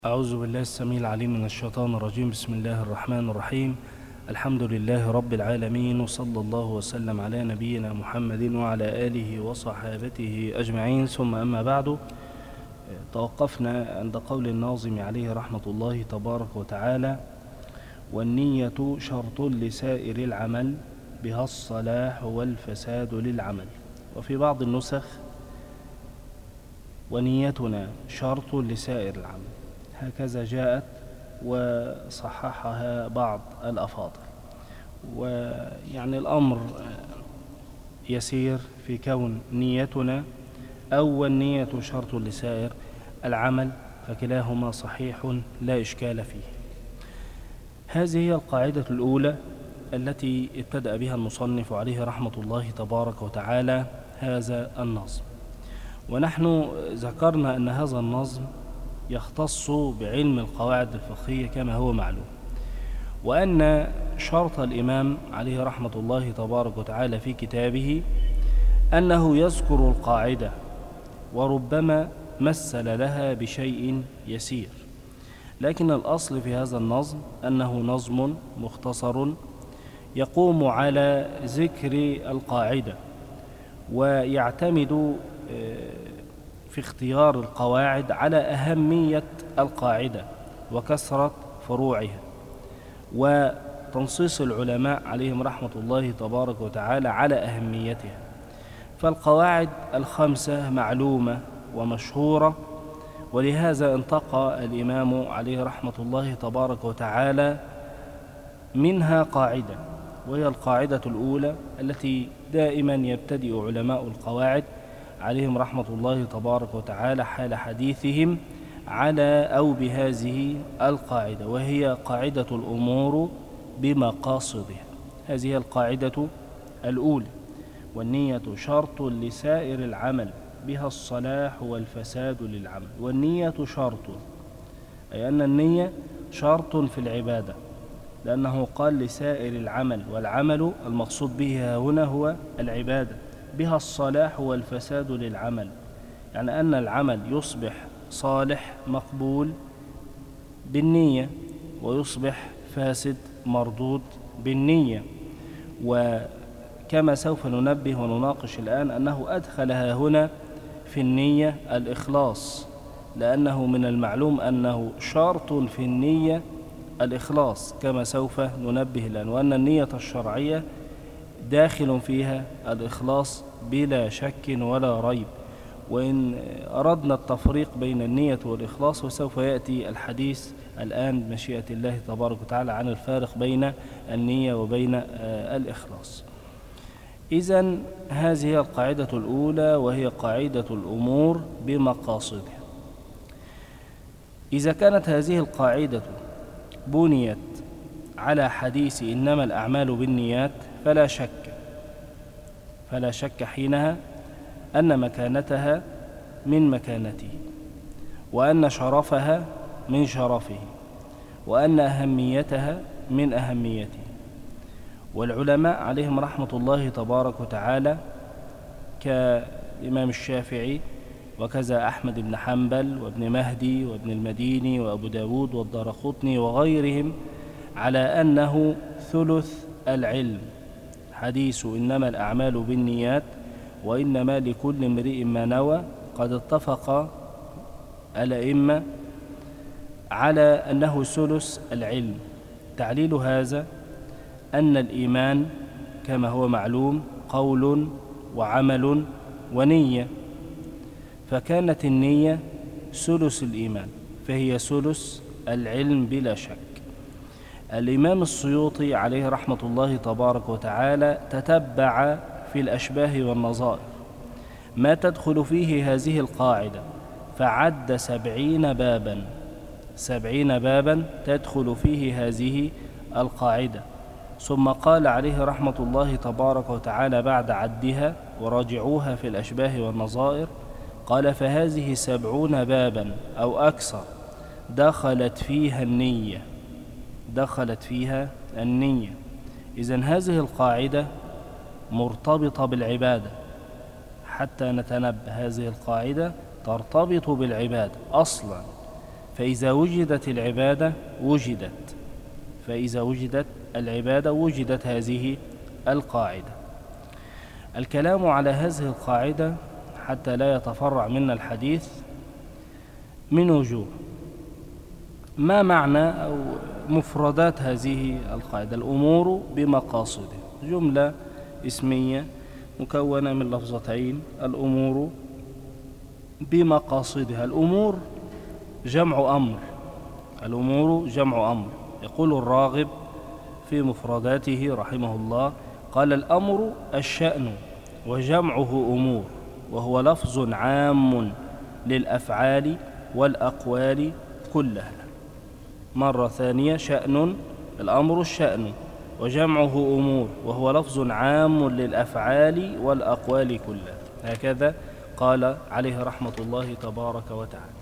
أعوذ بالله السميع العليم من الشيطان الرجيم. بسم الله الرحمن الرحيم. الحمد لله رب العالمين، وصلى الله وسلم على نبينا محمد وعلى آله وصحابته أجمعين، ثم أما بعد. توقفنا عند قول الناظم عليه رحمة الله تبارك وتعالى: والنية شرط لسائر العمل، بها الصلاح والفساد للعمل. وفي بعض النسخ: ونيتنا شرط لسائر العمل. هكذا جاءت وصححها بعض الأفاضل. ويعني الأمر يسير في كون نيتنا أو النية شرط لسائر العمل، فكلاهما صحيح لا إشكال فيه. هذه هي القاعدة الأولى التي ابتدأ بها المصنف عليه رحمة الله تبارك وتعالى هذا النظم. ونحن ذكرنا أن هذا النظم يختص بعلم القواعد الفقهية كما هو معلوم، وأن شرط الإمام عليه رحمة الله تبارك وتعالى في كتابه أنه يذكر القاعدة وربما مثل لها بشيء يسير، لكن الأصل في هذا النظم أنه نظم مختصر يقوم على ذكر القاعدة، ويعتمد في اختيار القواعد على أهمية القاعدة وكثرة فروعها، وتنصيص العلماء عليهم رحمة الله تبارك وتعالى على أهميتها. فالقواعد الخمسة معلومة ومشهورة، ولهذا انتقى الإمام عليه رحمة الله تبارك وتعالى منها قاعدة، وهي القاعدة الأولى التي دائما يبتدئ علماء القواعد عليهم رحمة الله تبارك وتعالى حال حديثهم على أو بهذه القاعدة، وهي قاعدة الأمور بمقاصدها. هذه هي القاعدة الأولى: والنية شرط لسائر العمل، بها الصلاح والفساد للعمل. والنية شرط، أي أن النية شرط في العبادة، لأنه قال لسائر العمل، والعمل المقصود به هنا هو العبادة. بها الصلاح والفساد للعمل، يعني أن العمل يصبح صالح مقبول بالنية، ويصبح فاسد مردود بالنية. وكما سوف ننبه ونناقش الآن أنه أدخلها هنا في النية الإخلاص، لأنه من المعلوم أنه شرط في النية الإخلاص كما سوف ننبه الآن، وأن النية الشرعية داخل فيها الإخلاص بلا شك ولا ريب. وإن أردنا التفريق بين النية والإخلاص، وسوف يأتي الحديث الآن بمشيئة الله تبارك وتعالى عن الفارق بين النية وبين الإخلاص. إذن هذه هي القاعدة الأولى، وهي قاعدة الأمور بمقاصدها. إذا كانت هذه القاعدة بنيت على حديث إنما الأعمال بالنيات، فلا شك حينها أن مكانتها من مكانته، وأن شرفها من شرفه، وأن أهميتها من أهميته. والعلماء عليهم رحمة الله تبارك وتعالى كالإمام الشافعي، وكذا أحمد بن حنبل وابن مهدي وابن المديني وأبو داود والدارقطني وغيرهم، على أنه ثلث العلم حديث إنما الأعمال بالنيات وإنما لكل امرئ ما نوى. قد اتفق الأئمة على أنه ثلث العلم. تعليل هذا أن الإيمان كما هو معلوم قول وعمل ونية، فكانت النية ثلث الإيمان، فهي ثلث العلم بلا شك. الإمام السيوطي عليه رحمة الله تبارك وتعالى تتبع في الأشباه والنظائر ما تدخل فيه هذه القاعدة، فعد 70 بابا تدخل فيه هذه القاعدة، ثم قال عليه رحمة الله تبارك وتعالى بعد عدها: وراجعوها في الأشباه والنظائر، قال: فهذه 70 بابا أو أكثر دخلت فيها النية. إذن هذه القاعدة مرتبطة بالعبادة، حتى نتنبه، هذه القاعدة ترتبط بالعبادة أصلا، فإذا وجدت العبادة وجدت، فإذا وجدت العبادة وجدت هذه القاعدة. الكلام على هذه القاعدة حتى لا يتفرع منا الحديث من وجوه. ما معنى أو مفردات هذه القاعدة؟ الأمور بمقاصدها، جملة اسمية مكونة من لفظتين، الأمور بمقاصدها. الأمور جمع أمر، الأمور جمع أمر. يقول الراغب في مفرداته رحمه الله، قال: الأمر الشأن وجمعه أمور، وهو لفظ عام للأفعال والأقوال كلها. مرة ثانية: شأن، الأمر الشأن وجمعه أمور، وهو لفظ عام للأفعال والأقوال كلها. هكذا قال عليه رحمة الله تبارك وتعالى.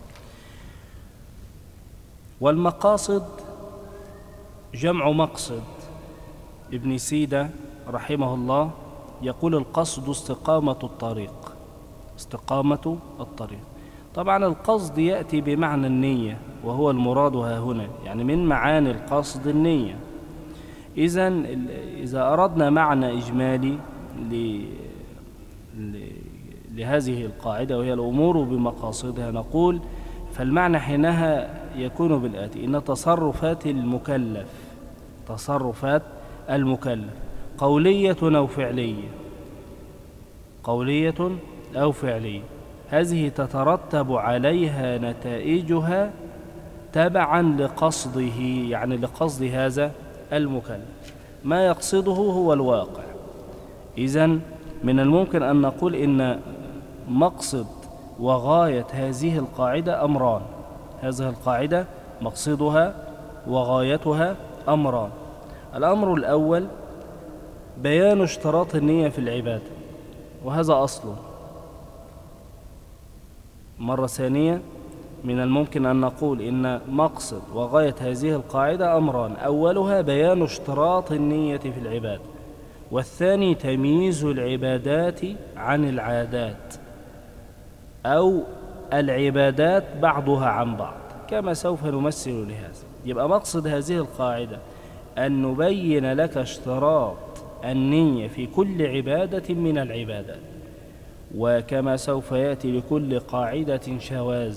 والمقاصد جمع مقصد. ابن سيدة رحمه الله يقول: القصد استقامة الطريق، استقامة الطريق. طبعا القصد يأتي بمعنى النية، وهو المراد ها هنا، يعني من معاني القصد النية. إذا أردنا معنى إجمالي لهذه القاعدة وهي الأمور بمقاصدها، نقول فالمعنى حينها يكون بالآتي: إن تصرفات المكلف، تصرفات المكلف قولية أو فعلية، قولية أو فعلية، هذه تترتب عليها نتائجها تبعا لقصده، يعني لقصد هذا المكلف، ما يقصده هو الواقع. إذن من الممكن أن نقول إن مقصد وغاية هذه القاعدة أمران، هذه القاعدة مقصدها وغايتها أمران. الأمر الأول بيان اشتراط النية في العبادة، وهذا أصل. مرة ثانية من الممكن أن نقول إن مقصد وغاية هذه القاعدة أمران: أولها بيان اشتراط النية في العبادة، والثاني تمييز العبادات عن العادات، أو العبادات بعضها عن بعض، كما سوف نمثل لهذا. يبقى مقصد هذه القاعدة أن نبين لك اشتراط النية في كل عبادة من العبادات، وكما سوف يأتي لكل قاعدة شواذ.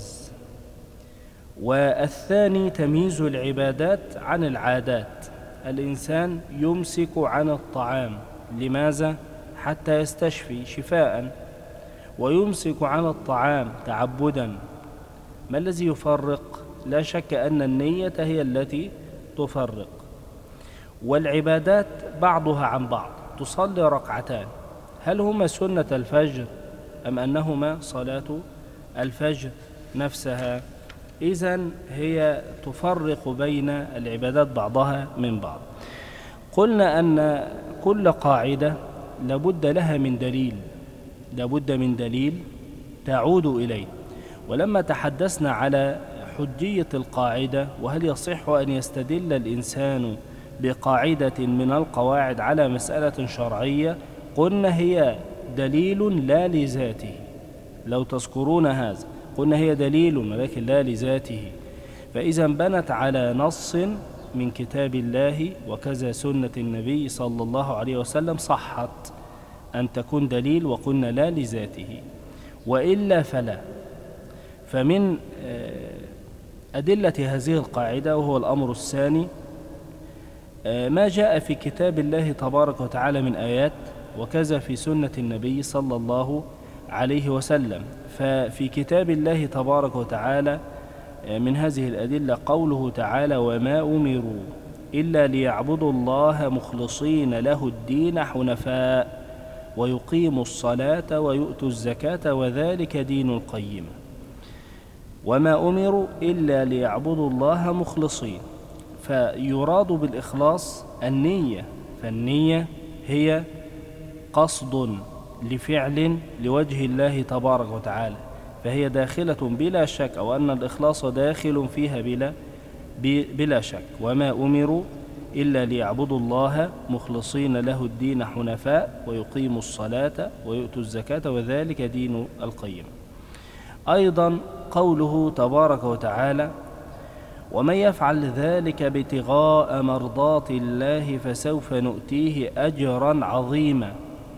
والثاني تمييز العبادات عن العادات. الإنسان يمسك عن الطعام، لماذا؟ حتى يستشفي شفاء، ويمسك عن الطعام تعبدا. ما الذي يفرق؟ لا شك أن النية هي التي تفرق. والعبادات بعضها عن بعض. تصلي ركعتان، هل هما سنة الفجر أم أنهما صلاة الفجر نفسها؟ إذن هي تفرق بين العبادات بعضها من بعض. قلنا أن كل قاعدة لابد لها من دليل، لابد من دليل تعود إليه. ولما تحدثنا على حجية القاعدة وهل يصح أن يستدل الإنسان بقاعدة من القواعد على مسألة شرعية، قلنا هي دليل لا لذاته. لو تذكرون هذا قلنا هي دليل ولكن لا لذاته. فإذا بنت على نص من كتاب الله وكذا سنة النبي صلى الله عليه وسلم صحت أن تكون دليل، وقلنا لا لذاته، وإلا فلا. فمن أدلة هذه القاعدة وهو الأمر الثاني ما جاء في كتاب الله تبارك وتعالى من آيات، وكذا في سنة النبي صلى الله عليه وسلم. ففي كتاب الله تبارك وتعالى من هذه الأدلة قوله تعالى: وما أمروا إلا ليعبدوا الله مخلصين له الدين حنفاء ويقيموا الصلاة ويؤتوا الزكاة وذلك دين القيم. وما أمروا إلا ليعبدوا الله مخلصين، فيراد بالإخلاص النية، فالنية هي قصد لفعل لوجه الله تبارك وتعالى، فهي داخلة بلا شك، أو أن الإخلاص داخل فيها بلا شك. وما أمروا إلا ليعبدوا الله مخلصين له الدين حنفاء ويقيموا الصلاة ويؤتوا الزكاة وذلك دين القيم. أيضا قوله تبارك وتعالى: ومن يفعل ذلك ابتغاء مرضات الله فسوف نؤتيه أجرا عظيما.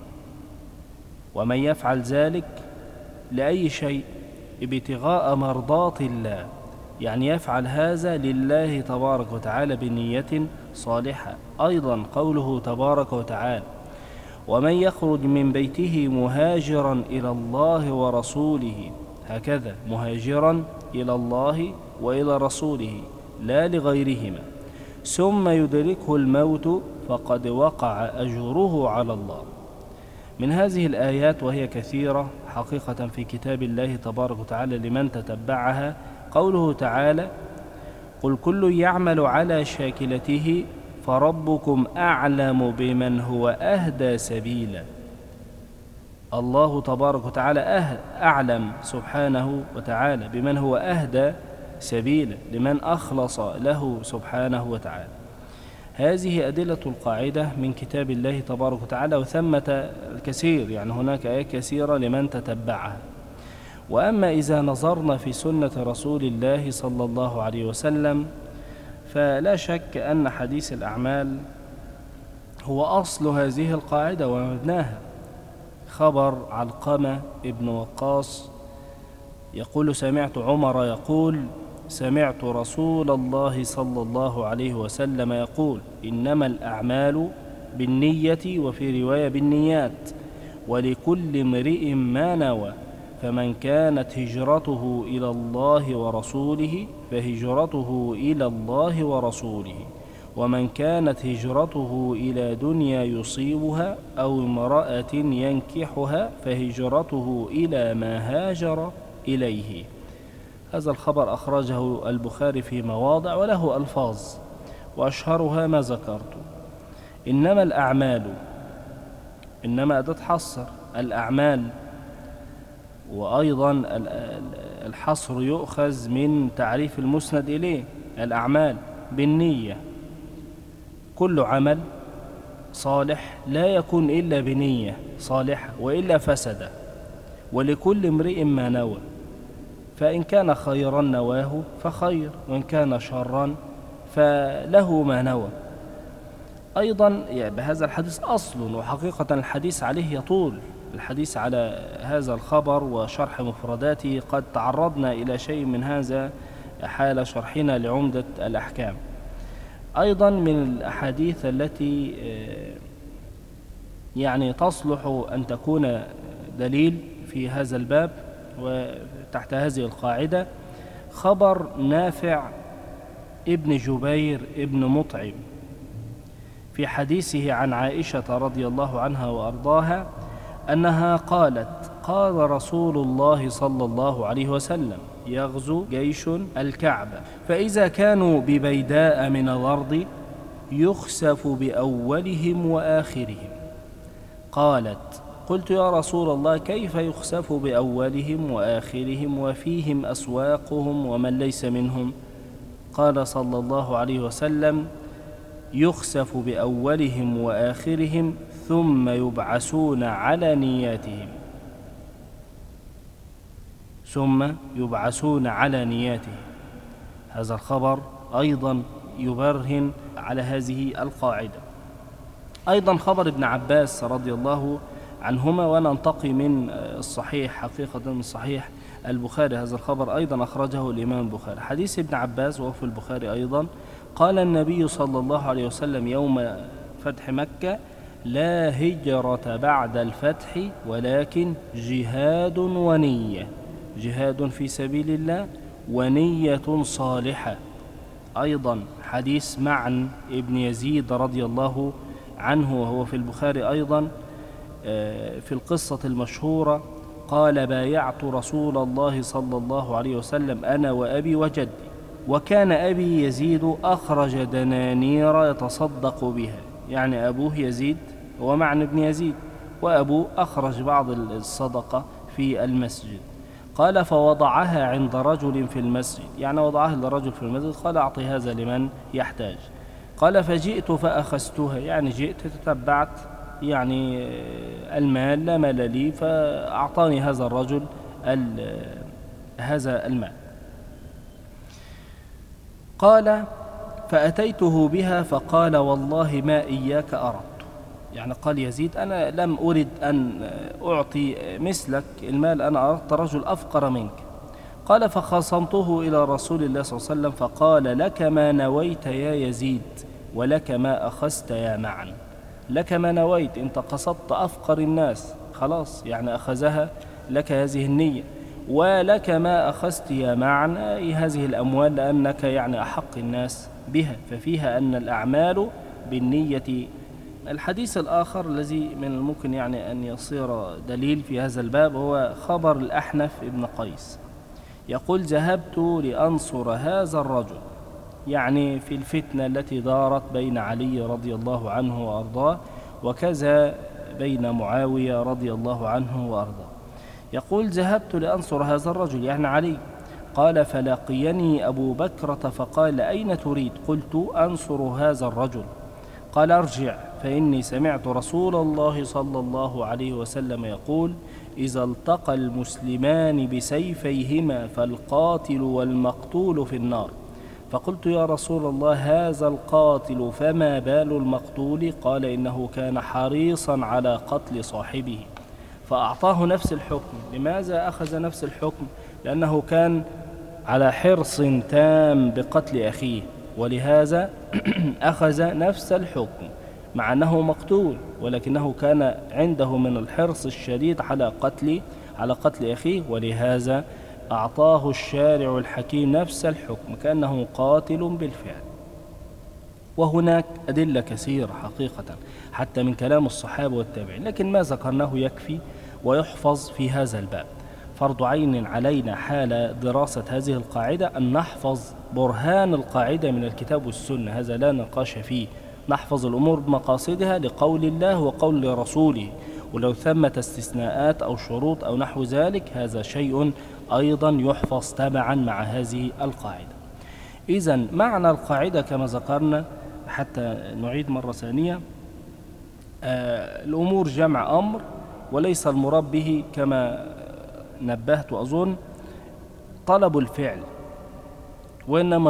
ومن يفعل ذلك لأي شيء ابتغاء مرضات الله، يعني يفعل هذا لله تبارك وتعالى بنية صالحة. أيضا قوله تبارك وتعالى: ومن يخرج من بيته مهاجرا إلى الله ورسوله، هكذا مهاجرا إلى الله وإلى رسوله لا لغيرهما، ثم يدركه الموت فقد وقع أجره على الله. من هذه الآيات، وهي كثيرة حقيقة في كتاب الله تبارك وتعالى لمن تتبعها، قوله تعالى: قل كل يعمل على شاكلته فربكم أعلم بمن هو أهدى سبيلا. الله تبارك وتعالى أعلم سبحانه وتعالى بمن هو أهدى سبيلا، لمن أخلص له سبحانه وتعالى. هذه أدلة القاعدة من كتاب الله تبارك وتعالى، وثمة الكثير، يعني هناك آيات كثيرة لمن تتبعها. وأما إذا نظرنا في سنة رسول الله صلى الله عليه وسلم، فلا شك أن حديث الأعمال هو أصل هذه القاعدة ومبناها. خبر علقمة ابن وقاص يقول: سمعت عمر يقول: سمعت رسول الله صلى الله عليه وسلم يقول: إنما الأعمال بالنية، وفي رواية بالنيات، ولكل امرئ ما نوى، فمن كانت هجرته إلى الله ورسوله فهجرته إلى الله ورسوله، ومن كانت هجرته إلى دنيا يصيبها أو امرأة ينكحها فهجرته إلى ما هاجر إليه. هذا الخبر أخرجه البخاري في مواضع وله ألفاظ، وأشهرها ما ذكرت. إنما الأعمال، إنما أداة حصر الأعمال، وأيضا الحصر يؤخذ من تعريف المسند إليه. الأعمال بالنية، كل عمل صالح لا يكون إلا بنية صالحة وإلا فسد. ولكل امرئ ما نوى، فإن كان خيرا نواه فخير، وإن كان شرا فله ما نوى. أيضا يعني بهذا الحديث أصل، وحقيقة الحديث عليه يطول. الحديث على هذا الخبر وشرح مفرداته قد تعرضنا إلى شيء من هذا حال شرحنا لعمدة الأحكام. أيضا من الأحاديث التي يعني تصلح أن تكون دليل في هذا الباب وتحت هذه القاعدة، خبر نافع ابن جبير ابن مطعم في حديثه عن عائشة رضي الله عنها وأرضاها أنها قالت: قال رسول الله صلى الله عليه وسلم: يغزو جيش الكعبة، فإذا كانوا ببيداء من الأرض يخسف بأولهم وآخرهم. قالت: قلت يا رسول الله كيف يخسف بأولهم وآخرهم وفيهم أسواقهم ومن ليس منهم؟ قال صلى الله عليه وسلم: يخسف بأولهم وآخرهم ثم يبعثون على نياتهم، ثم يبعثون على نياتهم. هذا الخبر أيضا يبرهن على هذه القاعدة. أيضا خبر ابن عباس رضي الله عنهما، وننتقي من الصحيح حقيقة من صحيح البخاري. هذا الخبر أيضا أخرجه الإمام البخاري. حديث ابن عباس وهو في البخاري أيضا: قال النبي صلى الله عليه وسلم يوم فتح مكة: لا هجرة بعد الفتح ولكن جهاد ونية، جهاد في سبيل الله ونية صالحة. أيضا حديث معن ابن يزيد رضي الله عنه وهو في البخاري أيضا في القصة المشهورة: قال: بايعت رسول الله صلى الله عليه وسلم أنا وأبي وجدي، وكان أبي يزيد أخرج دنانير يتصدق بها، يعني أبوه يزيد ومعن ابن يزيد، وأبوه أخرج بعض الصدقة في المسجد. قال: فوضعها عند رجل في المسجد، يعني وضعها لرجل في المسجد، قال: أعطي هذا لمن يحتاج. قال: فجئت فأخذتها، يعني جئت تتبعت يعني المال، لا مال لي، فأعطاني هذا الرجل هذا المال. قال فأتيته بها فقال والله ما إياك أردت. يعني قال يزيد أنا لم أرد أن أعطي مثلك المال، أنا أردت رجل أفقر منك. قال فخصمته إلى رسول الله صلى الله عليه وسلم فقال لك ما نويت يا يزيد ولك ما أخذت يا معن. لك ما نويت، أنت قصدت أفقر الناس، خلاص يعني أخذها لك هذه النية. ولك ما أخذت يا معن، أي هذه الأموال لأنك يعني أحق الناس بها، ففيها أن الأعمال بالنية. الحديث الآخر الذي من الممكن يعني أن يصير دليل في هذا الباب هو خبر الأحنف ابن قيس، يقول ذهبت لأنصر هذا الرجل، يعني في الفتنة التي دارت بين علي رضي الله عنه وأرضاه وكذا بين معاوية رضي الله عنه وأرضاه. يقول ذهبت لأنصر هذا الرجل يعني علي. قال فلقيني أبو بكرة فقال أين تريد؟ قلت أنصر هذا الرجل. قال ارجع فإني سمعت رسول الله صلى الله عليه وسلم يقول إذا التقى المسلمان بسيفيهما فالقاتل والمقتول في النار. فقلت يا رسول الله هذا القاتل فما بال المقتول؟ قال إنه كان حريصا على قتل صاحبه فأعطاه نفس الحكم. لماذا أخذ نفس الحكم؟ لأنه كان على حرص تام بقتل أخيه، ولهذا أخذ نفس الحكم مع أنه مقتول، ولكنه كان عنده من الحرص الشديد على قتل أخيه، ولهذا أعطاه الشارع الحكيم نفس الحكم كأنه قاتل بالفعل. وهناك أدلة كثيرة حقيقة حتى من كلام الصحابة والتابعين، لكن ما ذكرناه يكفي ويحفظ في هذا الباب. فرض عين علينا حال دراسة هذه القاعدة أن نحفظ برهان القاعدة من الكتاب والسنة، هذا لا نقاش فيه. نحفظ الأمور بمقاصدها لقول الله وقول رسوله، ولو ثمة استثناءات أو شروط أو نحو ذلك هذا شيء أيضا يحفظ تبعا مع هذه القاعدة. إذن معنى القاعدة كما ذكرنا حتى نعيد مرة ثانية، الأمور جمع أمر، وليس المراد به كما نبهت أظن طلب الفعل، وإنما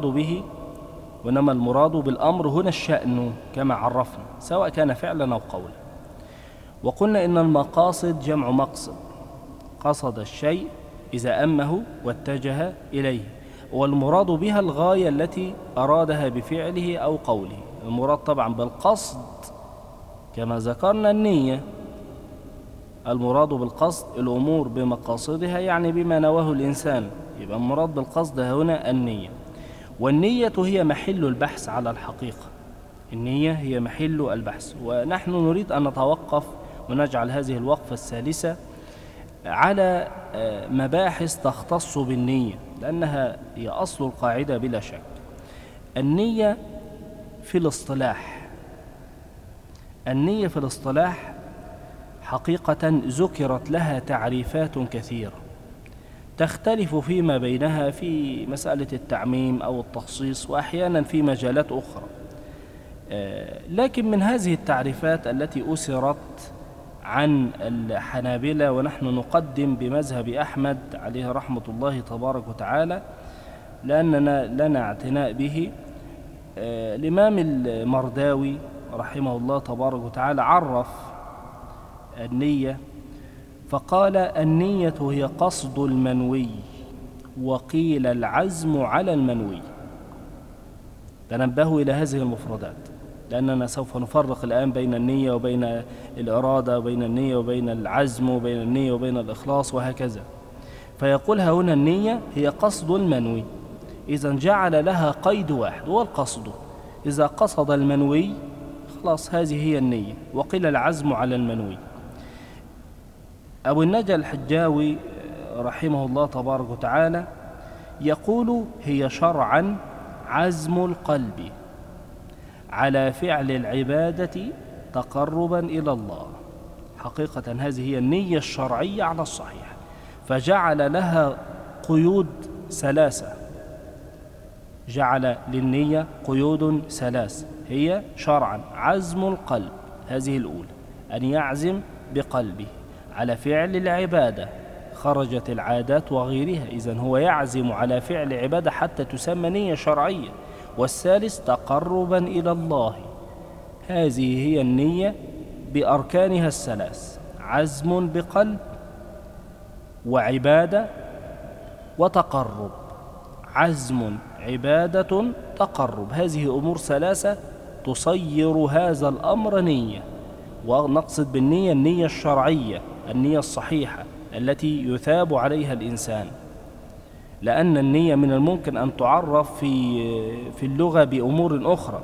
المراد بالأمر هنا الشأن كما عرفنا، سواء كان فعلا أو قولا. وقلنا إن المقاصد جمع مقصد، قصد الشيء إذا أمه واتجه إليه، والمراد بها الغاية التي أرادها بفعله أو قوله. المراد طبعا بالقصد كما ذكرنا النية، المراد بالقصد الأمور بمقاصدها يعني بما نواه الإنسان، يبقى المراد بالقصد هنا النية. والنية هي محل البحث على الحقيقة، النية هي محل البحث. ونحن نريد أن نتوقف ونجعل هذه الوقفة الثالثة على مباحث تختص بالنية، لأنها هي أصل القاعدة بلا شك. النية في الاصطلاح حقيقة ذكرت لها تعريفات كثيرة تختلف فيما بينها في مسألة التعميم أو التخصيص، وأحيانا في مجالات أخرى. لكن من هذه التعريفات التي أسرت عن الحنابلة، ونحن نقدم بمذهب أحمد عليه رحمة الله تبارك وتعالى لأننا لنا اعتناء به، الإمام المرداوي رحمه الله تبارك وتعالى عرف النية فقال النية هي قصد المنوي، وقيل العزم على المنوي. تنبهوا إلى هذه المفردات، لأننا سوف نفرق الآن بين النية وبين الإرادة، وبين النية وبين العزم، وبين النية وبين الإخلاص وهكذا. فيقولها هنا النية هي قصد المنوي، إذا جعل لها قيد واحد هو القصد، إذا قصد المنوي خلاص هذه هي النية، وقيل العزم على المنوي. أبو النجا الحجاوي رحمه الله تبارك وتعالى يقول هي شرعا عزم القلب على فعل العبادة تقربا إلى الله. حقيقة هذه هي النية الشرعية على الصحيح، فجعل لها قيود ثلاثة، جعل للنية قيود ثلاث، هي شرعا عزم القلب، هذه الأولى، أن يعزم بقلبه على فعل العبادة خرجت العادات وغيرها، إذن هو يعزم على فعل عبادة حتى تسمى نية شرعية. والثالث تقربا إلى الله، هذه هي النية بأركانها الثلاث: عزم بقلب، وعبادة، وتقرب. عزم، عبادة، تقرب، هذه أمور ثلاثة تصير هذا الأمر نية. ونقصد بالنية النية الشرعية، النية الصحيحة التي يثاب عليها الإنسان، لأن النية من الممكن أن تعرف في اللغة بأمور أخرى،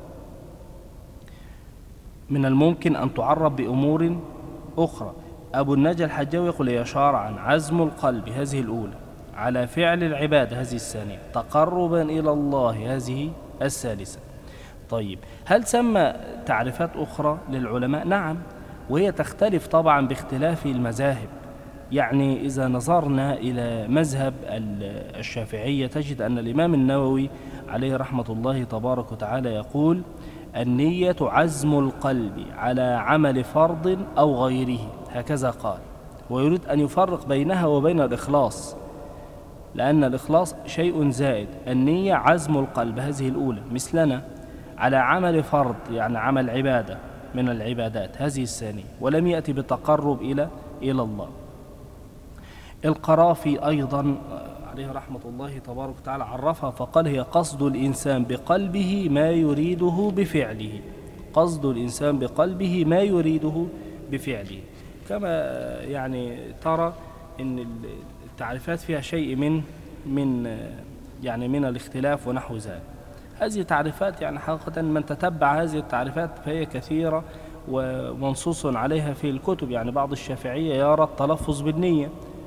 من الممكن أن تعرف بأمور أخرى. أبو النجا الحجاوي يقول: هي شرعا عزم القلب، هذه الأولى، على فعل العبادة، هذه الثانية، تقربا إلى الله، هذه الثالثة. طيب، هل سمى تعريفات أخرى للعلماء؟ نعم، وهي تختلف طبعا باختلاف المذاهب. يعني إذا نظرنا إلى مذهب الشافعية تجد أن الإمام النووي عليه رحمة الله تبارك وتعالى يقول: النية عزم القلب على عمل فرض أو غيره، هكذا قال، ويريد أن يفرق بينها وبين الإخلاص، لأن الإخلاص شيء زائد. النية عزم القلب، هذه الأولى، مثلنا، على عمل فرض، يعني عمل عبادة من العبادات، هذه الثانية، ولم يأتي بتقرب إلى الله. القرافي أيضا عليه رحمة الله تبارك وتعالى عرفها فقال: هي قصد الإنسان بقلبه ما يريده بفعله. قصد الإنسان بقلبه ما يريده بفعله. كما يعني ترى أن التعريفات فيها شيء من الاختلاف ونحو ذلك. هذه تعريفات يعني حقيقة من تتبع هذه التعريفات فهي كثيرة ومنصوص عليها في الكتب. يعني بعض الشافعية يرى التلفظ بالنية،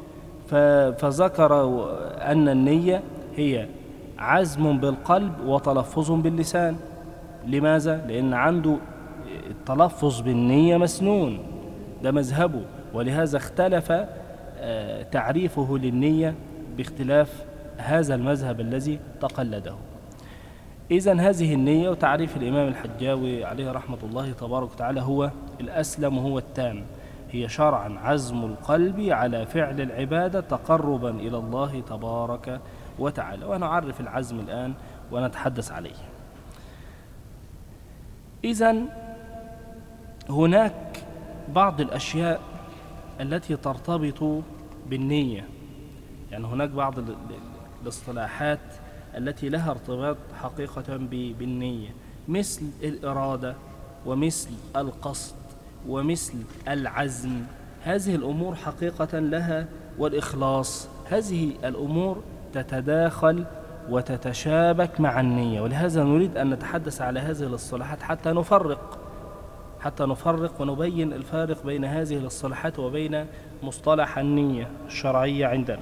فذكر أن النية هي عزم بالقلب وتلفظ باللسان. لماذا؟ لأن عنده التلفظ بالنية مسنون، ده مذهبه، ولهذا اختلف تعريفه للنية باختلاف هذا المذهب الذي تقلده. إذن هذه النية وتعريف الإمام الحجاوي عليه رحمة الله تبارك وتعالى هو الأسلم وهو التام. هي شرعا عزم القلب على فعل العبادة تقربا إلى الله تبارك وتعالى. ونعرف العزم الآن ونتحدث عليه. إذن هناك بعض الأشياء التي ترتبط بالنية، يعني هناك بعض الاصطلاحات التي لها ارتباط حقيقة بالنية، مثل الإرادة، ومثل القصد، ومثل العزم. هذه الأمور حقيقة لها، والإخلاص، هذه الأمور تتداخل وتتشابك مع النية. ولهذا نريد أن نتحدث على هذه الاصطلاحات حتى نفرق ونبين الفارق بين هذه الاصطلاحات وبين مصطلح النية الشرعية عندنا.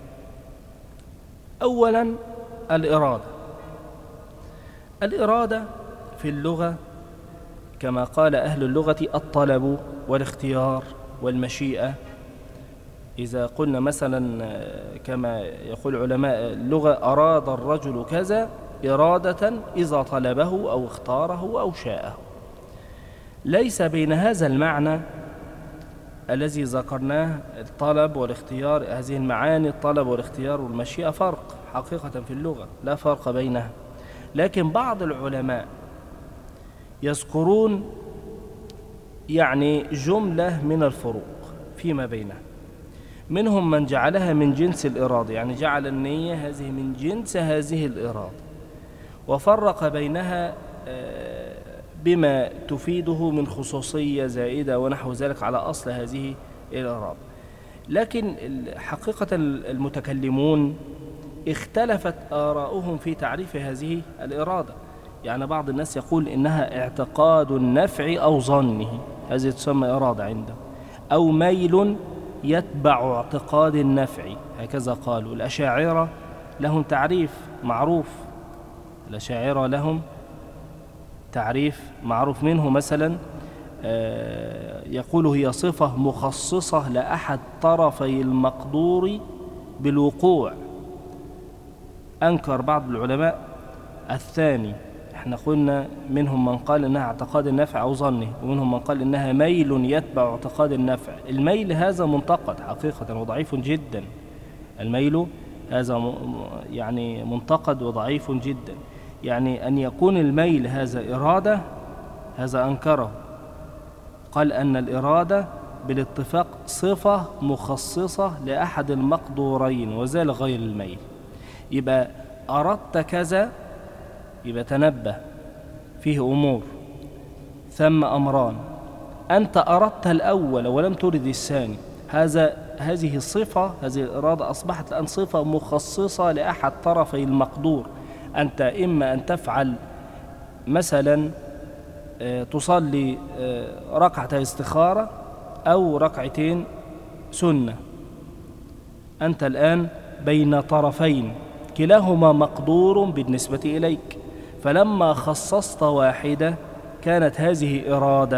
أولا الإرادة في اللغة كما قال أهل اللغة الطلب والاختيار والمشيئة. إذا قلنا مثلا كما يقول علماء اللغة: أراد الرجل كذا، إرادة إذا طلبه أو اختاره أو شاءه. ليس بين هذا المعنى الذي ذكرناه، الطلب والاختيار، هذه المعاني الطلب والاختيار والمشيئة، فرق حقيقة في اللغة، لا فرق بينها. لكن بعض العلماء يذكرون يعني جملة من الفروق فيما بينها. منهم من جعلها من جنس الإرادة، يعني جعل النية هذه من جنس هذه الإرادة، وفرق بينها بما تفيده من خصوصية زائدة ونحو ذلك على أصل هذه الإرادة. لكن حقيقة المتكلمون اختلفت آراؤهم في تعريف هذه الإرادة. يعني بعض الناس يقول إنها اعتقاد النفع أو ظنه، هذه تسمى إرادة عنده، أو ميل يتبع اعتقاد النفع، هكذا قالوا. الأشاعرة لهم تعريف معروف، الأشاعرة لهم تعريف معروف منه مثلا يقول: هي صفة مخصصة لأحد طرفي المقدور بالوقوع. أنكر بعض العلماء الثاني، احنا قلنا منهم من قال انها اعتقاد النفع او ظنه، ومنهم من قال انها ميل يتبع اعتقاد النفع. الميل هذا منتقد حقيقة وضعيف جدا، الميل هذا يعني منتقد وضعيف جدا. يعني أن يكون الميل هذا إرادة، هذا أنكره، قال أن الإرادة بالاتفاق صفة مخصصة لأحد المقدورين وذلك غير الميل. يبقى أردت كذا، يبقى تنبه فيه أمور، ثم أمران، أنت أردت الأول ولم ترد الثاني، هذه الصفة، هذه الإرادة أصبحت الآن صفة مخصصة لأحد طرفي المقدور. أنت إما أن تفعل مثلا تصلي ركعتي استخارة أو ركعتين سنة، أنت الآن بين طرفين كلاهما مقدور بالنسبة إليك، فلما خصصت واحدة كانت هذه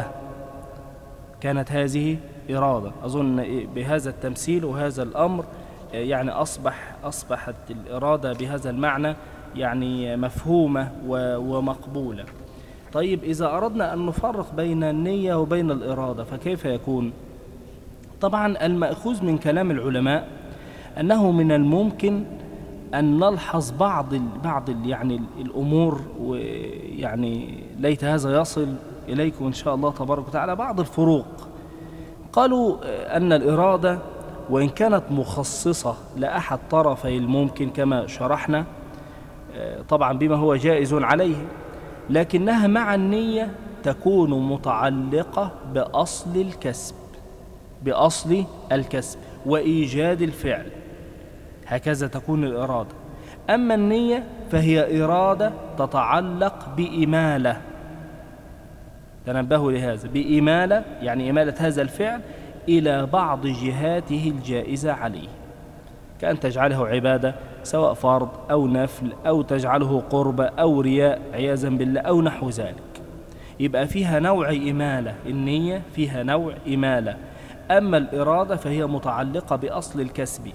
إرادة. أظن بهذا التمثيل وهذا الأمر يعني أصبحت الإرادة بهذا المعنى يعني مفهومة ومقبولة. طيب إذا أردنا أن نفرق بين النية وبين الإرادة فكيف يكون؟ طبعا المأخوذ من كلام العلماء أنه من الممكن أن نلحظ بعض يعني الأمور، ويعني ليت هذا يصل إليكم إن شاء الله تبارك وتعالى بعض الفروق. قالوا أن الإرادة وإن كانت مخصصة لأحد طرفي الممكن كما شرحنا طبعا بما هو جائز عليه، لكنها مع النية تكون متعلقة بأصل الكسب وإيجاد الفعل، هكذا تكون الإرادة. أما النية فهي إرادة تتعلق بإمالة، تنبهوا لهذا، بإمالة يعني إمالة هذا الفعل إلى بعض جهاته الجائزة عليه، كأن تجعله عبادة سواء فرض أو نفل، أو تجعله قربة أو رياء عياذا بالله أو نحو ذلك. يبقى فيها نوع إمالة، النية فيها نوع إمالة. أما الإرادة فهي متعلقة بأصل الكسب.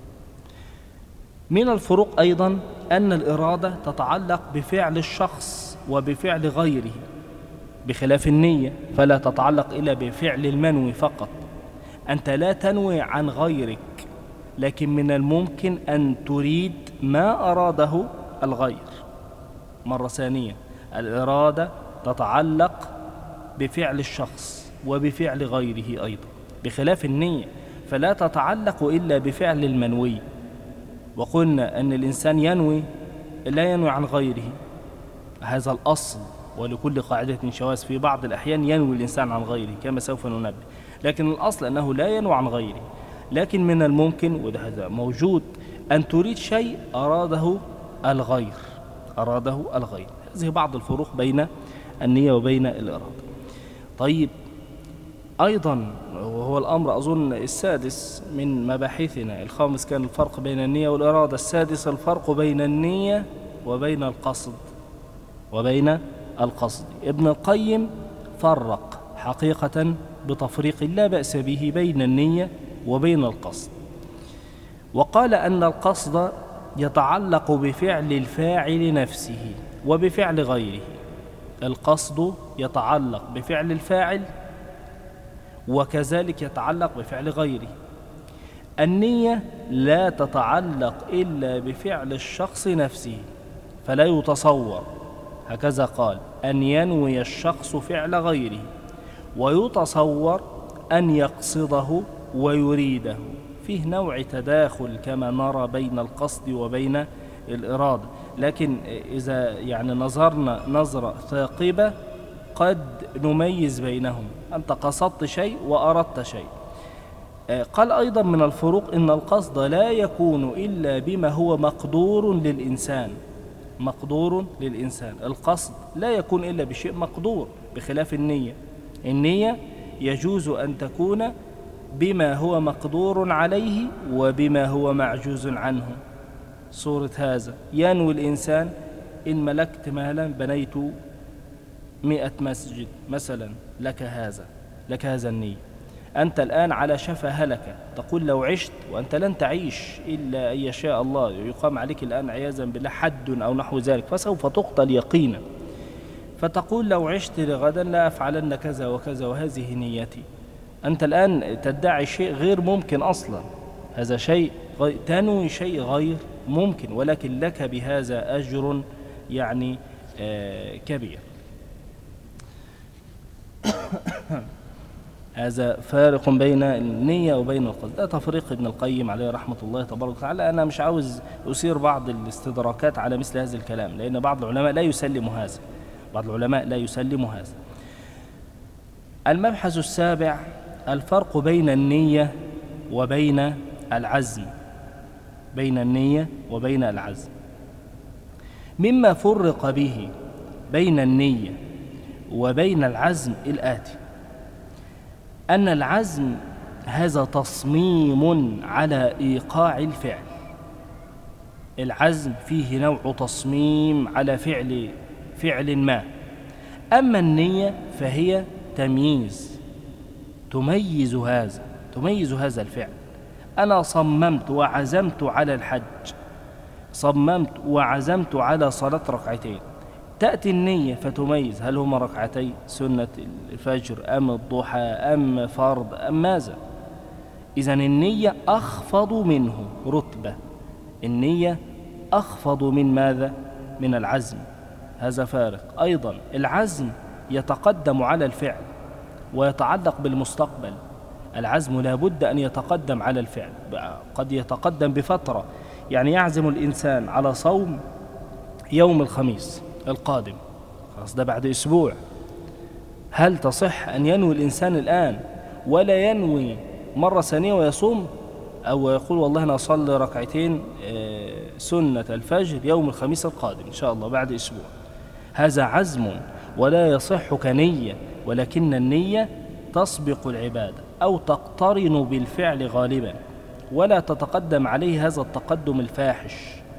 من الفروق أيضا أن الإرادة تتعلق بفعل الشخص وبفعل غيره بخلاف النية، فلا تتعلق إلا بفعل المنوي فقط. أنت لا تنوي عن غيرك، لكن من الممكن أن تريد ما أراده الغير. مرة ثانية، الإرادة تتعلق بفعل الشخص وبفعل غيره أيضا بخلاف النية، فلا تتعلق إلا بفعل المنوي. وقلنا أن الإنسان لا ينوي عن غيره، هذا الأصل، ولكل قاعدة شواذ، في بعض الأحيان ينوي الإنسان عن غيره كما سوف ننبه، لكن الأصل أنه لا ينوي عن غيره. لكن من الممكن، وهذا موجود، أن تريد شيء أراده الغير. هذه بعض الفروق بين النية وبين الإرادة. طيب أيضا وهو الأمر أظن السادس من مباحثنا، الخامس كان الفرق بين النية والإرادة، السادس الفرق بين النية وبين القصد. ابن القيم فرق حقيقة بتفريق لا بأس به بين النية وبين القصد، وقال أن القصد يتعلق بفعل الفاعل نفسه وبفعل غيره. القصد يتعلق بفعل الفاعل وكذلك يتعلق بفعل غيره. النية لا تتعلق إلا بفعل الشخص نفسه، فلا يتصور، هكذا قال، أن ينوي الشخص فعل غيره، ويتصور أن يقصده ويريده. فيه نوع تداخل كما نرى بين القصد وبين الإرادة، لكن إذا يعني نظرنا نظرة ثاقبة قد نميز بينهم، أنت قصدت شيء وأردت شيء. قال أيضا من الفروق إن القصد لا يكون إلا بما هو مقدور للإنسان. القصد لا يكون إلا بشيء مقدور بخلاف النية يجوز أن تكون بما هو مقدور عليه وبما هو معجوز عنه. صورة هذا ينوي الإنسان إن ملكت مالا بنيت 100 مسجد مثلا، لك هذا النية. أنت الآن على شفا هلكة، تقول لو عشت، وأنت لن تعيش إلا أن يشاء الله، يقام عليك الآن عياذا بالله حد أو نحو ذلك، فسوف تقتل يقينا. فتقول لو عشت لغدا لا أفعلن كذا وكذا وهذه نيتي. أنت الآن تدعي شيء غير ممكن أصلا، هذا شيء تنوي شيء غير ممكن، ولكن لك بهذا أجر يعني كبير. هذا فارق بين النية وبين القصد. ده تفريق ابن القيم عليه رحمة الله تبارك وتعالى. أنا مش عاوز أثير بعض الاستدراكات على مثل هذا الكلام، لأن بعض العلماء لا يسلم هذا، المبحث السابع الفرق بين النية وبين العزم. مما فرق به بين النية وبين العزم الآتي: أن العزم هذا تصميم على إيقاع الفعل. العزم فيه نوع تصميم على فعل ما. أما النية فهي تمييز، تميز هذا الفعل. أنا صممت وعزمت على الحج، صممت وعزمت على صلاة ركعتين، تأتي النية فتميز هل هما ركعتي سنة الفجر أم الضحى أم فرض أم ماذا. إذن النية أخفض منه رتبة، النية أخفض من ماذا؟ من العزم. هذا فارق. أيضا العزم يتقدم على الفعل ويتعلق بالمستقبل. العزم لا بد أن يتقدم على الفعل، قد يتقدم بفترة. يعني يعزم الإنسان على صوم يوم الخميس القادم، خلاص ده بعد أسبوع. هل تصح أن ينوي الإنسان الآن ولا ينوي مرة ثانية ويصوم، أو يقول والله أنا أصلي ركعتين سنة الفجر يوم الخميس القادم إن شاء الله بعد أسبوع؟ هذا عزم ولا يصح كنية، ولكن النية تسبق العبادة أو تقترن بالفعل غالبا، ولا تتقدم عليه هذا التقدم الفاحش،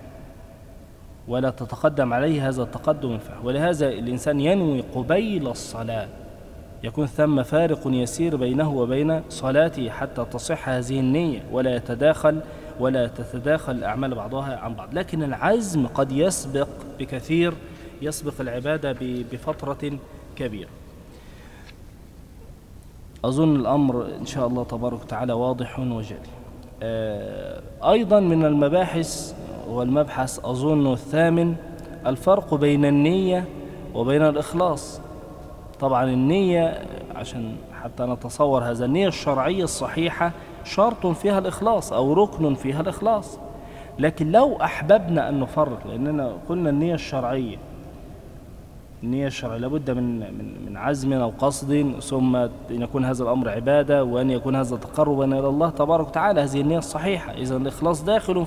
ولهذا الإنسان ينوي قبيل الصلاة، يكون ثم فارق يسير بينه وبين صلاته حتى تصح هذه النية، ولا تتداخل الأعمال بعضها عن بعض. لكن العزم قد يسبق بكثير، يسبق العبادة بفترة كبيرة. أظن الأمر إن شاء الله تبارك وتعالى واضح وجلي. أيضا من المباحث والمبحث أظن الثامن الفرق بين النية وبين الإخلاص. طبعا النية عشان حتى نتصور هذا، النية الشرعية الصحيحة شرط فيها الإخلاص أو ركن فيها الإخلاص. لكن لو أحببنا أن نفرق، لأننا قلنا النية الشرعية لابد من عزم أو قصد، ثم أن يكون هذا الأمر عبادة، وأن يكون هذا تقربا إلى الله تبارك وتعالى، هذه النية الصحيحة. إذن الإخلاص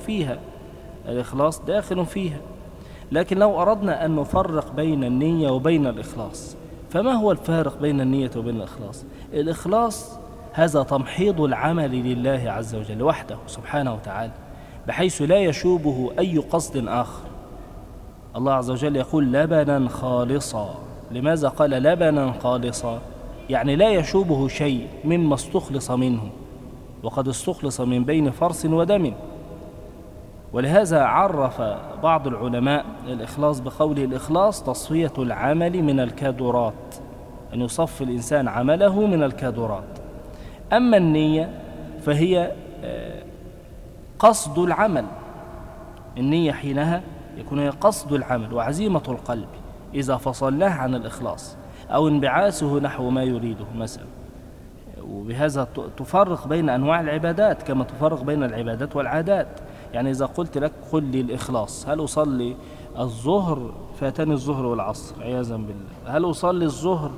داخل فيها. لكن لو أردنا أن نفرق بين النية وبين الإخلاص، فما هو الفارق بين النية وبين الإخلاص؟ الإخلاص هذا تمحيض العمل لله عز وجل وحده سبحانه وتعالى، بحيث لا يشوبه أي قصد آخر. الله عز وجل يقول لبنا خالصا. لماذا قال لبنا خالصا؟ يعني لا يشوبه شيء مما استخلص منه، وقد استخلص من بين فرث ودم. ولهذا عرف بعض العلماء الإخلاص بقوله الإخلاص تصفية العمل من الكادرات، أن يصفي الإنسان عمله من الكادرات. أما النية فهي قصد العمل. النية حينها يكون هي قصد العمل وعزيمة القلب إذا فصلناه عن الإخلاص، أو انبعاثه نحو ما يريده مثلا. وبهذا تفرق بين أنواع العبادات كما تفرق بين العبادات والعادات. يعني إذا قلت لك قل لي الإخلاص، هل أصلي الظهر فاتني الظهر والعصر عياذا بالله، هل أصلي الظهر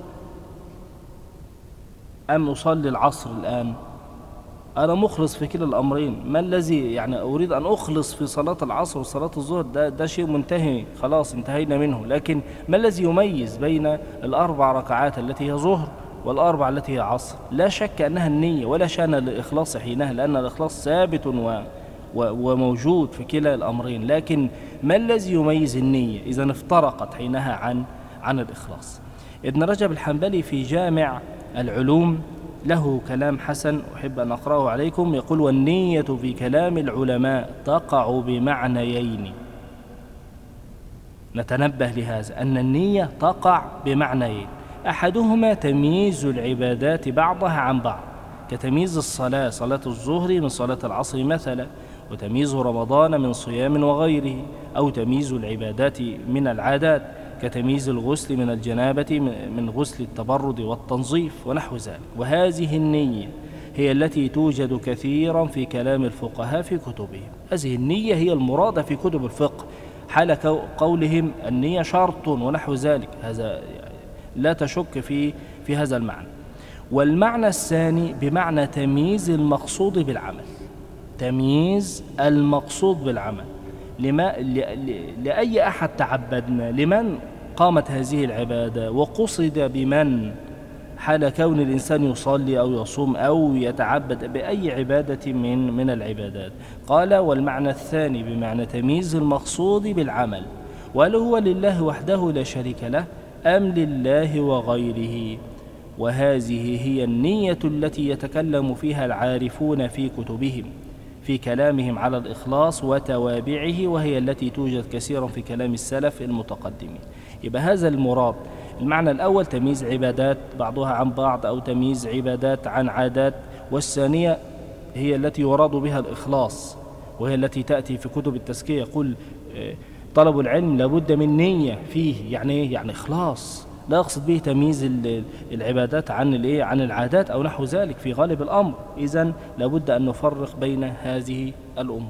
أم أصلي العصر الآن؟ أنا مخلص في كلا الأمرين. ما الذي يعني أريد أن أخلص في صلاة العصر وصلاة الظهر؟ ده شيء منتهي، خلاص انتهينا منه. لكن ما الذي يميز بين الأربع ركعات التي هي ظهر والأربع التي هي عصر؟ لا شك أنها النية، ولا شأن للإخلاص حينها، لأن الإخلاص ثابت وموجود في كلا الأمرين. لكن ما الذي يميز النية إذا افترقت حينها عن الإخلاص؟ ابن رجب الحنبلي في جامع العلوم له كلام حسن أحب أن أقرأه عليكم. يقول والنية في كلام العلماء تقع بمعنيين. نتنبه لهذا أن النية تقع بمعنيين: أحدهما تمييز العبادات بعضها عن بعض، كتمييز الصلاة، صلاة الظهر من صلاة العصر مثلا، وتمييز رمضان من صيام وغيره، أو تمييز العبادات من العادات كتمييز الغسل من الجنابة من غسل التبرد والتنظيف ونحو ذلك. وهذه النية هي التي توجد كثيرا في كلام الفقهاء في كتبهم. هذه النية هي المرادة في كتب الفقه حال قولهم النية شرط ونحو ذلك، هذا لا تشك في هذا المعنى. والمعنى الثاني بمعنى تمييز المقصود بالعمل، تمييز المقصود بالعمل. لأي أحد تعبدنا، لمن قامت هذه العبادة، وقصد بمن حال كون الإنسان يصلي أو يصوم أو يتعبد بأي عبادة من العبادات. قال: والمعنى الثاني بمعنى تمييز المقصود بالعمل، وهل هو لله وحده لا شريك له أم لله وغيره. وهذه هي النية التي يتكلم فيها العارفون في كتبهم في كلامهم على الإخلاص وتوابعه، وهي التي توجد كثيرا في كلام السلف المتقدمين. يبقى هذا المراد. المعنى الأول تمييز عبادات بعضها عن بعض أو تمييز عبادات عن عادات، والثانية هي التي يراد بها الإخلاص، وهي التي تأتي في كتب التزكية. يقول طلب العلم لابد من نية فيه، يعني إخلاص، لا أقصد به تمييز العبادات عن العادات أو نحو ذلك في غالب الأمر. إذن لابد أن نفرق بين هذه الأمور.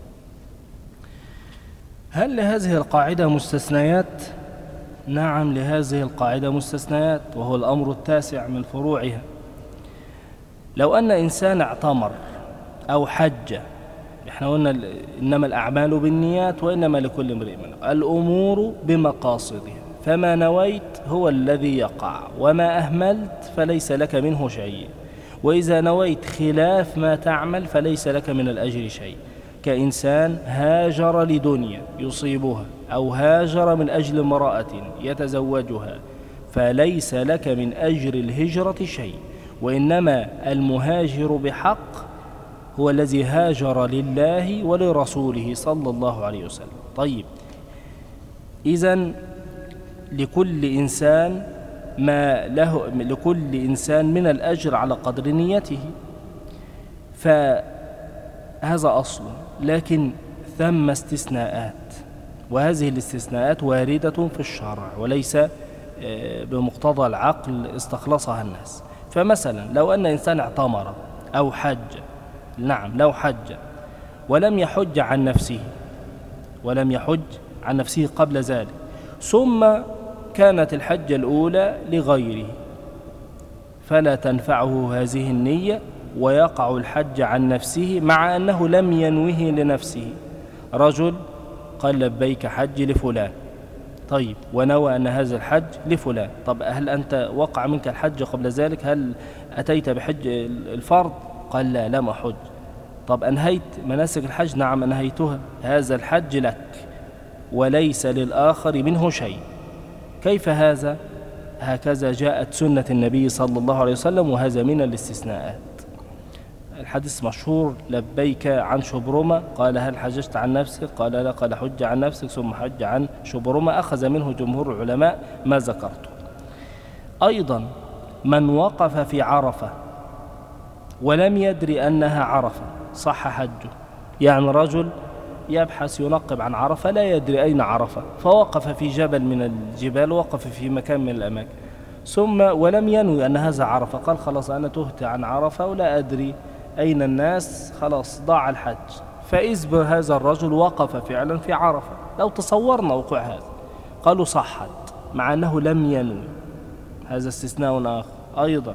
هل لهذه القاعدة مستثنيات؟ نعم، لهذه القاعدة مستثنيات، وهو الأمر التاسع من فروعها. لو أن إنسان اعتمر أو حج، احنا قلنا إنما الأعمال بالنيات وإنما لكل امرئ منهم، الأمور بمقاصدها، فما نويت هو الذي يقع، وما أهملت فليس لك منه شيء، وإذا نويت خلاف ما تعمل فليس لك من الأجر شيء. كإنسان هاجر لدنيا يصيبها، أو هاجر من أجل امرأة يتزوجها، فليس لك من أجر الهجرة شيء، وإنما المهاجر بحق هو الذي هاجر لله ولرسوله صلى الله عليه وسلم. طيب، إذن لكل إنسان من الأجر على قدر نيته، فهذا أصل. لكن ثم استثناءات، وهذه الاستثناءات واردة في الشرع وليس بمقتضى العقل استخلصها الناس. فمثلا لو أن إنسان اعتمر أو حج، نعم لو حج ولم يحج عن نفسه قبل ذلك، ثم كانت الحجة الأولى لغيره، فلا تنفعه هذه النية، ويقع الحج عن نفسه مع أنه لم ينوه لنفسه. رجل قال لبيك حج لفلان، طيب، ونوى أن هذا الحج لفلان. طب هل أنت وقع منك الحج قبل ذلك؟ هل أتيت بحج الفرض؟ قال لا، لم أحج. طب أنهيت مناسك الحج؟ نعم أنهيتها. هذا الحج لك وليس للآخر منه شيء. كيف هذا؟ هكذا جاءت سنة النبي صلى الله عليه وسلم، وهذا من الاستثناءات. الحديث مشهور: لبيك عن شبرمة، قال هل حججت عن نفسك؟ قال لا، قال حج عن نفسك ثم حج عن شبرمة. أخذ منه جمهور العلماء ما ذكرته. أيضا من وقف في عرفة ولم يدري أنها عرفة صح حجه. يعني رجل يبحث ينقب عن عرفة لا يدري أين عرفة، فوقف في جبل من الجبال، وقف في مكان من الأماكن، ثم ولم ينوي أن هذا عرفة، قال خلاص أنا تهت عن عرفة ولا أدري أين الناس، خلاص ضاع الحج. فإذ هذا الرجل وقف فعلا في عرفة. لو تصورنا وقوع هذا قالوا صحت، مع أنه لم ينوي. هذا استثناء آخر. أيضا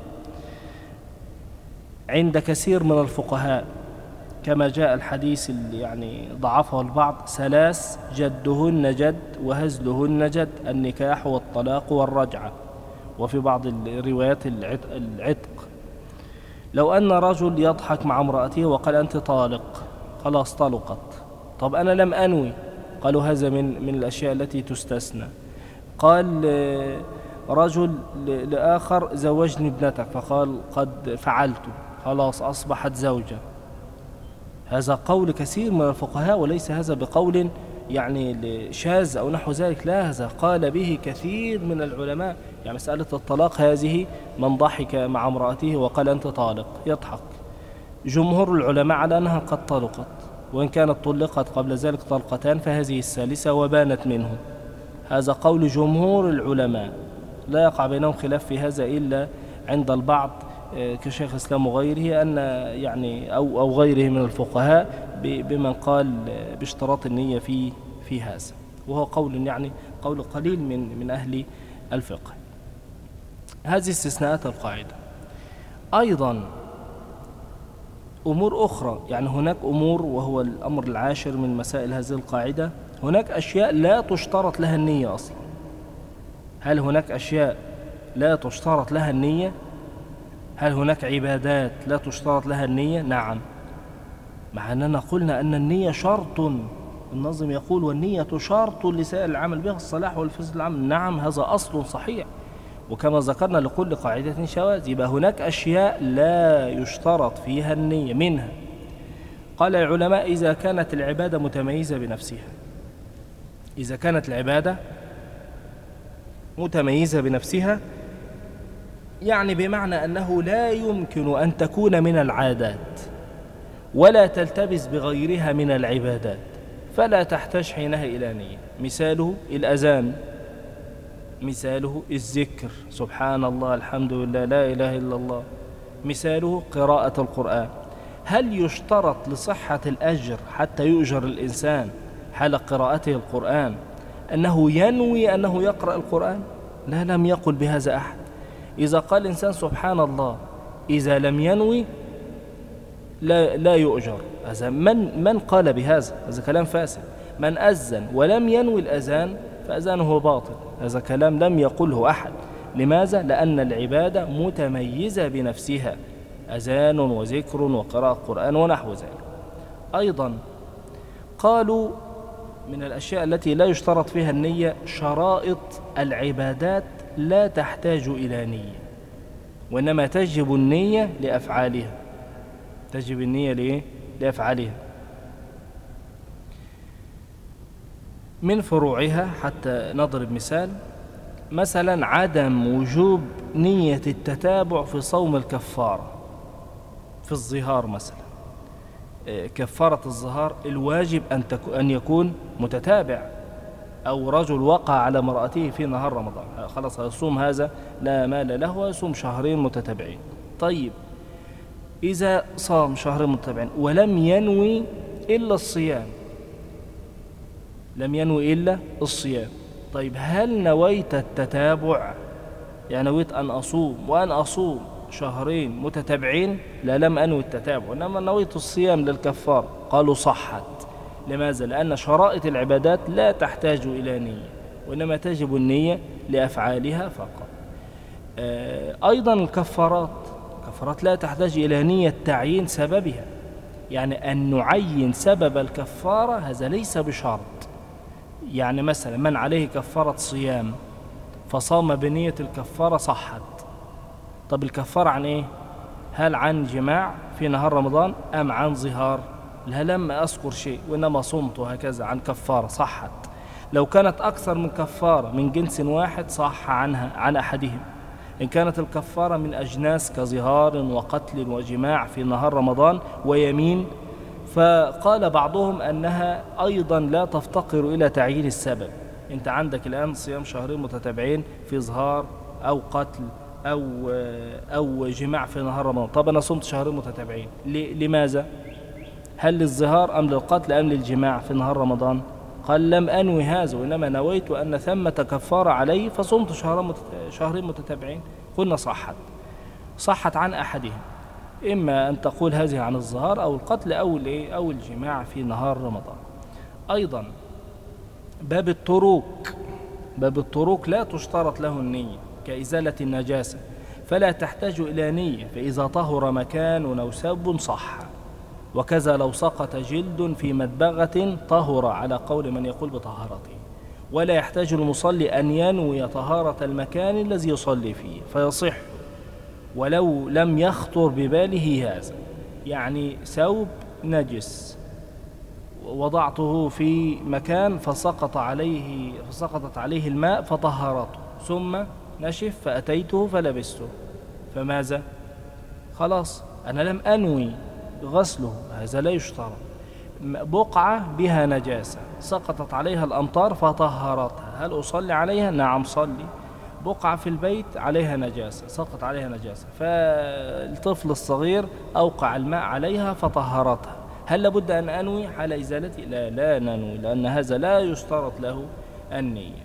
عند كثير من الفقهاء كما جاء الحديث اللي ضعفه البعض: 3 جدهن جد وهزلهن جد، النكاح والطلاق والرجعة، وفي بعض الروايات العتق. لو أن رجل يضحك مع امرأته وقال أنت طالق، خلاص طلقت. طب أنا لم أنوي، قالوا هذا من الأشياء التي تستثنى. قال رجل لآخر زوجني ابنتك، فقال قد فعلت، خلاص أصبحت زوجة. هذا قول كثير من الفقهاء، وليس هذا بقول يعني شاذ أو نحو ذلك، لا، هذا قال به كثير من العلماء. يعني مسألة الطلاق هذه، من ضحك مع امرأته وقال أنت طالق يضحك، جمهور العلماء على أنها قد طلقت، وإن كانت طلقت قبل ذلك طلقتان فهذه الثالثة وبانت منه. هذا قول جمهور العلماء، لا يقع بينهم خلاف في هذا إلا عند البعض كشيخ الإسلام وغيره، أن يعني أو غيره من الفقهاء بمن قال باشتراط النية في هذا، وهو قول يعني قول قليل من أهل الفقه. هذه استثناءات القاعدة. أيضا أمور أخرى، يعني هناك أمور، وهو الأمر العاشر من مسائل هذه القاعدة، هناك أشياء لا تشترط لها النية أصلا. هل هناك أشياء لا تشترط لها النية؟ هل هناك عبادات لا تشترط لها النية؟ نعم، مع أننا قلنا أن النية شرط. النظم يقول والنية شرط لسائر العمل بها الصلاح والفساد العمل. نعم، هذا أصل صحيح، وكما ذكرنا لكل قاعدة شواذ. يبقى هناك أشياء لا يشترط فيها النية. منها قال العلماء إذا كانت العبادة متميزة بنفسها. إذا كانت العبادة متميزة بنفسها، يعني بمعنى أنه لا يمكن أن تكون من العادات ولا تلتبس بغيرها من العبادات، فلا تحتاج حينها إلى نية. مثاله الأذان، مثاله الذكر، سبحان الله، الحمد لله، لا إله إلا الله. مثاله قراءة القرآن. هل يشترط لصحة الأجر حتى يؤجر الإنسان حال قراءته القرآن أنه ينوي أنه يقرأ القرآن؟ لا، لم يقل بهذا أحد. إذا قال الإنسان سبحان الله إذا لم ينوي لا يؤجر. هذا من قال بهذا؟ هذا كلام فاسد. من أذن ولم ينوي الأذان فأذانه باطل. هذا كلام لم يقله أحد. لماذا؟ لأن العبادة متميزة بنفسها، أذان وذكر وقراءة قرآن ونحو ذلك. أيضا قالوا من الأشياء التي لا يشترط فيها النية، شرائط العبادات لا تحتاج إلى نية، وإنما تجب النية لأفعالها. تجب النية لأفعالها. من فروعها حتى نضرب مثال، مثلا عدم وجوب نية التتابع في صوم الكفارة في الظهار. مثلا كفارة الظهار الواجب أن يكون متتابع، أو رجل وقع على امرأته في نهار رمضان، خلاص يصوم هذا لا مال له ويصوم شهرين متتابعين. طيب إذا صام شهرين متتابعين ولم ينوي إلا الصيام، لم ينوي إلا الصيام، طيب هل نويت التتابع؟ يعني نويت أن أصوم وأن أصوم شهرين متتابعين؟ لا، لم أنوي التتابع، إنما نويت الصيام للكفار. قالوا صحت. لماذا؟ لأن شرائط العبادات لا تحتاج إلى نية، وإنما تجب النية لأفعالها فقط. أيضا الكفارات لا تحتاج إلى نية تعيين سببها، يعني أن نعين سبب الكفارة هذا ليس بشرط. يعني مثلا من عليه كفارة صيام فصام بنية الكفارة صحت. طب الكفارة عن إيه؟ هل عن جماع في نهار رمضان أم عن ظهار؟ لا، لم أذكر شيء، وإنما صمت هكذا عن كفارة صحت. لو كانت أكثر من كفارة من جنس واحد صح عنها عن أحدهم. إن كانت الكفارة من أجناس كظهار وقتل وجماع في نهار رمضان ويمين، فقال بعضهم أنها أيضا لا تفتقر إلى تعيين السبب. أنت عندك الآن صيام شهرين متتابعين في ظهار أو قتل أو جماع في نهار رمضان. طب أنا صمت شهرين متتابعين، لماذا؟ هل للظهار أم للقتل أم للجماع في نهار رمضان؟ قال لم أنوي هذا، وإنما نويت أن ثمة كفارة عليه فصمت شهرين متتابعين. قلنا صحت عن أحدهم، إما أن تقول هذه عن الظهار أو القتل أو الجماع في نهار رمضان. أيضا باب الطروق لا تشترط له النية، كإزالة النجاسة فلا تحتاج إلى نية، فإذا طهر مكان أو سب صح. وكذا لو سقط جلد في مدبغة طهر، على قول من يقول بطهارته. ولا يحتاج المصلي أن ينوي طهارة المكان الذي يصلي فيه فيصح ولو لم يخطر بباله هذا. يعني ثوب نجس وضعته في مكان فسقطت عليه الماء فطهرته، ثم نشف فأتيته فلبسته، فماذا؟ خلاص أنا لم أنوي غسله، هذا لا يشترط. بقعة بها نجاسة سقطت عليها الأمطار فطهرتها، هل أصلي عليها؟ نعم صلي. بقعة في البيت عليها نجاسة، سقط عليها نجاسة، فالطفل الصغير أوقع الماء عليها فطهرتها، هل لابد أن أنوي حال إزالتي؟ لا ننوي، لأن هذا لا يشترط له النية.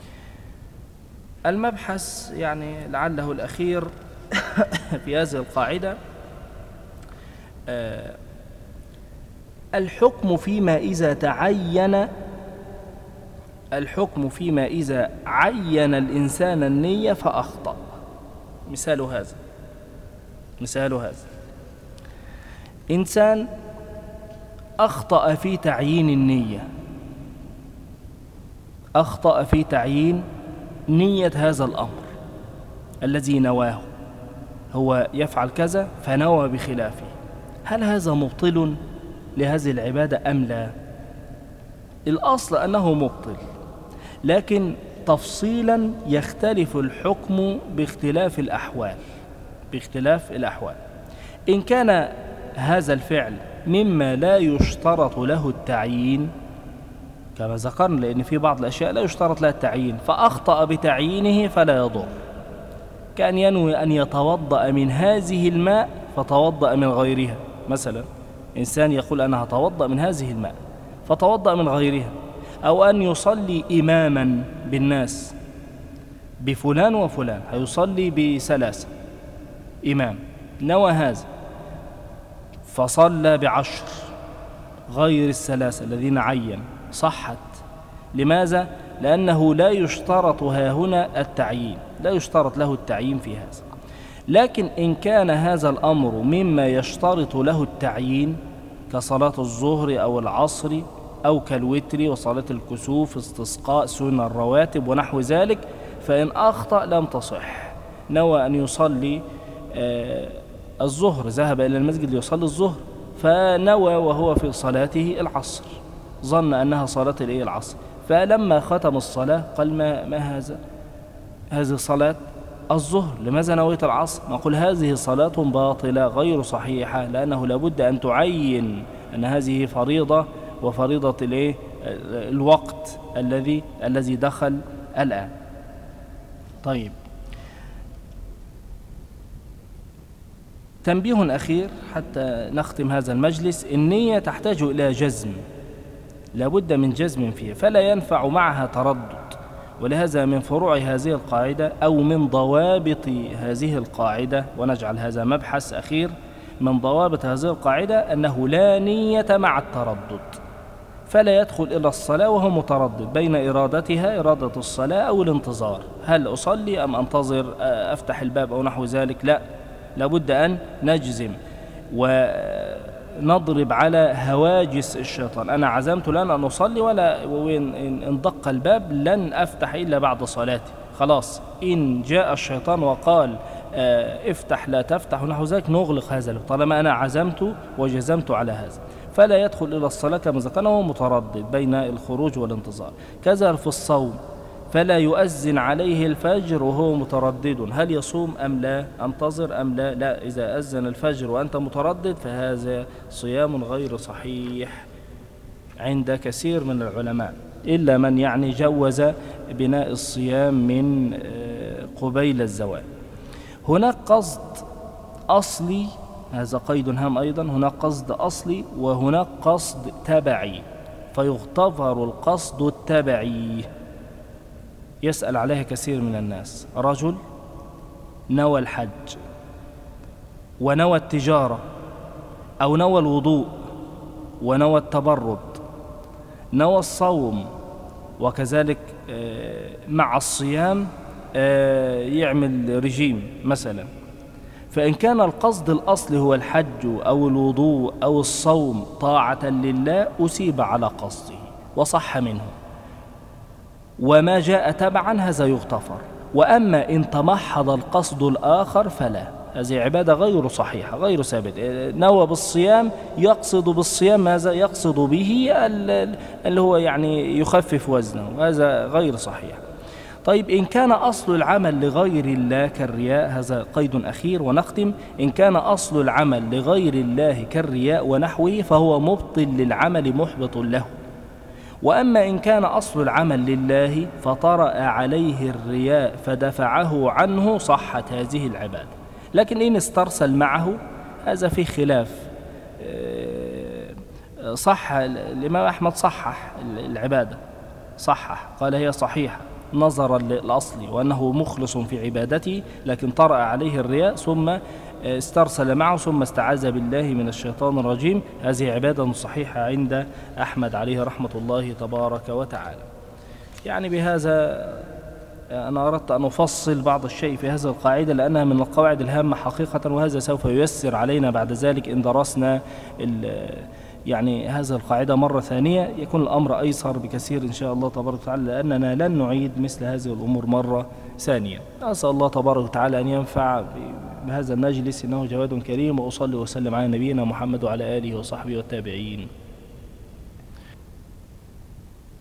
المبحث يعني لعله الأخير في هذه القاعدة الحكم فيما إذا عين الإنسان النية فأخطأ. مثال هذا إنسان أخطأ في تعيين النية، أخطأ في تعيين نية هذا الأمر الذي نواه، هو يفعل كذا فنوى بخلافه، هل هذا مبطل لهذه العبادة أم لا؟ الأصل أنه مبطل، لكن تفصيلا يختلف الحكم باختلاف الأحوال. إن كان هذا الفعل مما لا يشترط له التعيين كما ذكرنا، لأن في بعض الأشياء لا يشترط لها التعيين فأخطأ بتعيينه فلا يضر، كأن ينوي أن يتوضأ من هذه الماء فتوضأ من غيرها. مثلا إنسان يقول أنا هتوضأ من هذه الماء فتوضأ من غيرها، أو أن يصلي إماما بالناس بفلان وفلان، هيصلي ب3 إمام، نوى هذا فصلى ب10 غير ال3 الذين عين، صحت. لماذا؟ لأنه لا يشترط هنا التعيين، لا يشترط له التعيين في هذا. لكن إن كان هذا الأمر مما يشترط له التعيين كصلاة الظهر أو العصر أو كالوتر وصلاة الكسوف، استسقاء، سنن الرواتب ونحو ذلك، فإن أخطأ لم تصح. نوى أن يصلي الظهر، ذهب إلى المسجد ليصلي الظهر، فنوى وهو في صلاته العصر، ظن أنها صلاة العصر، فلما ختم الصلاة قال ما هذا؟ هذه صلاة الظهر، لماذا نويت العصر؟ نقول هذه صلاة باطلة غير صحيحة، لأنه لابد أن تعين أن هذه فريضة، وفريضة الوقت الذي دخل الآن. طيب، تنبيه أخير حتى نختم هذا المجلس: النية تحتاج إلى جزم، لابد من جزم فيها، فلا ينفع معها تردد. ولهذا من فروع هذه القاعدة أو من ضوابط هذه القاعدة، ونجعل هذا مبحث أخير، من ضوابط هذه القاعدة أنه لا نية مع التردد، فلا يدخل إلى الصلاة وهو متردد بين إرادتها، إرادة الصلاة أو الانتظار، هل أصلي أم أنتظر أفتح الباب أو نحو ذلك، لا، لابد أن نجزم ونضرب على هواجس الشيطان. أنا عزمت لن أن أصلي، ولا إن دق الباب لن أفتح إلا بعد صلاتي، خلاص. إن جاء الشيطان وقال افتح لا تفتح ونحو ذلك، نغلق هذا الباب طالما أنا عزمت وجزمت على هذا، فلا يدخل إلى الصلاة كما ذكرنا وهو متردد بين الخروج والانتظار. كذا في الصوم، فلا يؤذن عليه الفجر وهو متردد، هل يصوم أم لا، أنتظر أم لا؟ لا، إذا أذن الفجر وأنت متردد فهذا صيام غير صحيح عند كثير من العلماء، إلا من يعني جوز بناء الصيام من قبيل الزوال. هناك قصد أصلي، هذا قيد هام أيضا، هناك قصد أصلي وهناك قصد تبعي، فيغتفر القصد التبعي. يسأل عليها كثير من الناس: رجل نوى الحج ونوى التجارة أو نوى الوضوء ونوى التبرد، نوى الصوم، وكذلك مع الصيام يعمل رجيم مثلا، فإن كان القصد الأصلي هو الحج أو الوضوء أو الصوم طاعة لله أسيب على قصده وصح منه، وما جاء تبعا هذا يغتفر. وأما إن تمحض القصد الآخر فلا، هذه عبادة غير صحيحة غير ثابتة. نوى بالصيام يقصد بالصيام ماذا؟ يقصد به اللي هو يعني يخفف وزنه، وهذا غير صحيح. طيب إن كان أصل العمل لغير الله كالرياء، هذا قيد أخير ونختم. إن كان أصل العمل لغير الله كالرياء ونحوه فهو مبطل للعمل محبط له. وأما إن كان أصل العمل لله فطرأ عليه الرياء فدفعه عنه صحت هذه العبادة. لكن إن استرسل معه هذا فيه خلاف. صح الإمام أحمد صحح العبادة، صحح قال هي صحيحة نظرا للأصل وأنه مخلص في عبادته، لكن طرأ عليه الرياء ثم استرسل معه ثم استعاذ بالله من الشيطان الرجيم. هذه عبادة صحيحة عند أحمد عليه رحمة الله تبارك وتعالى. يعني بهذا أنا أردت أن أفصل بعض الشيء في هذه القاعدة لأنها من القواعد الهامة حقيقة، وهذا سوف ييسر علينا بعد ذلك إن درسنا يعني هذه القاعدة مرة ثانية، يكون الأمر أيسر بكثير إن شاء الله تبارك وتعالى، لأننا لن نعيد مثل هذه الأمور مرة ثانية. أسأل الله تبارك وتعالى أن ينفع بهذا المجلس، إنه جواد كريم، وأصلي وسلم على نبينا محمد وعلى آله وصحبه والتابعين.